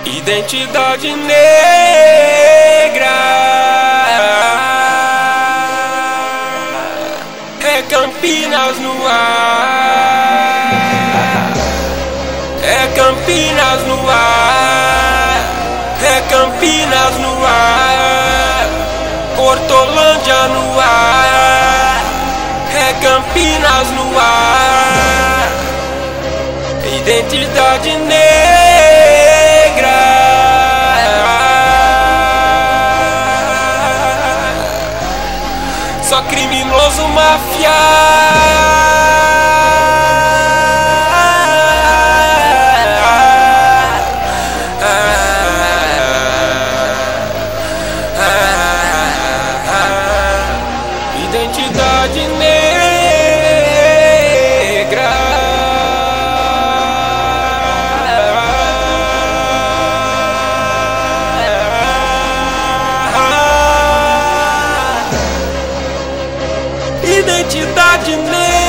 Identidade negra é Campinas no ar, é Campinas no ar, é Campinas no ar, Hortolândia no ar, é Campinas no ar, identidade negra. Só criminoso mafia, identidade negra. Identidade negra.